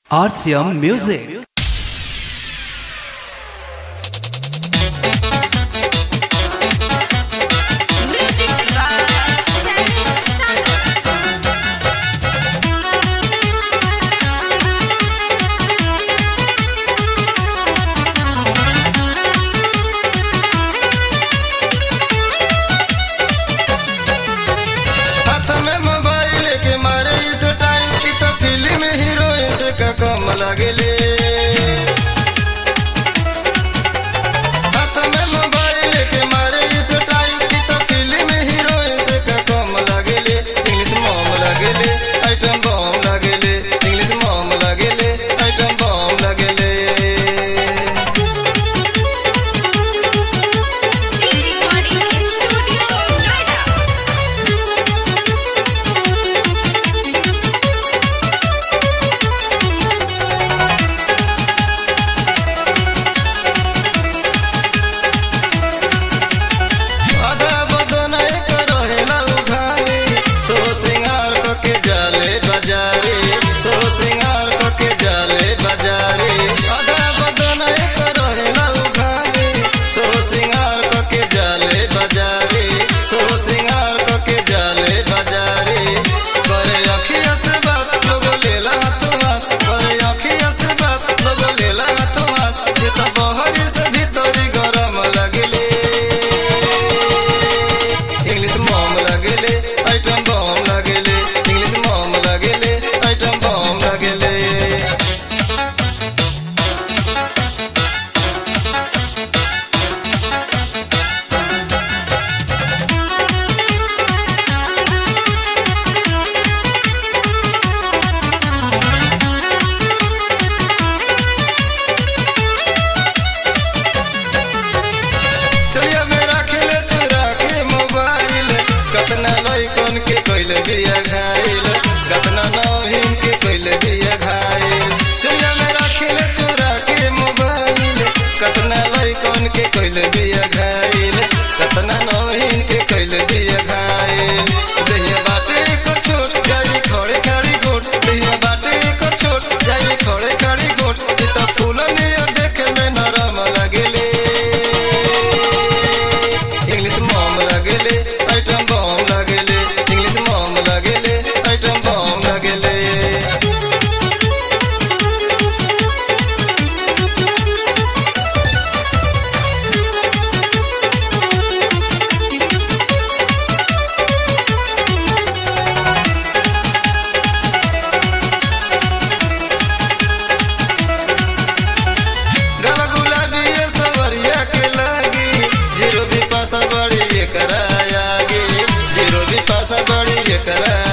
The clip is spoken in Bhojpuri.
RCM Music. कम लगेले हाथ में मोबाइल के मारे इस टाइम की तो फिल्म हीरोइन से कम लगेले। इंग्लिश मॉम लगेले आइटम बम लगेले, इंग्लिश मॉम लगेले आइटम बम लगेले। सिंगार के जाले बाजारे, सो सिंगार के जाले बाजारे, आधा बदन एक रहेला उघारे। सो सिंगार के जाले बाजारे, सो सिंगार के जाले बाजारे। करे अखिया से बात लोग लेला हाथों हाथ, करे अखिया से बात लोग लेला हाथों हाथ। ये तो बहरी से भीतरी गरम लगेले। इंग्लिश मॉम लगेले आइटम बम लगेले, इंग्लिश मॉम लगेले आइटम बम लगेले। चलिया मेरा खेले चुरा के मोबाइल, कतना लइकन के कइले बिया घायल, कतना नौहिन के कइले बिया घायल। चलिया मेरा खेले चुरा के मोबाइल, कतना लइकन के कइले बिया घायल, कतना नौहिन के कइले बिया घायल। देहिया बाटे को छोट जाई खड़े खड़ी गोट, देहिया बाटे को छोट जाई खड़े खड़ी गोट। ई तो फूलनी देखे में नरम लगेले। इंग्लिश मॉम लगेले आइटम बम लगेले, इंग्लिश मॉम लगेले आइटम बम लगेले। गला गुलाबी ये सवरिया के लागी, जीरो भी पासा बड़ी ये करायागी, जीरो भी पासा बड़ी ये करा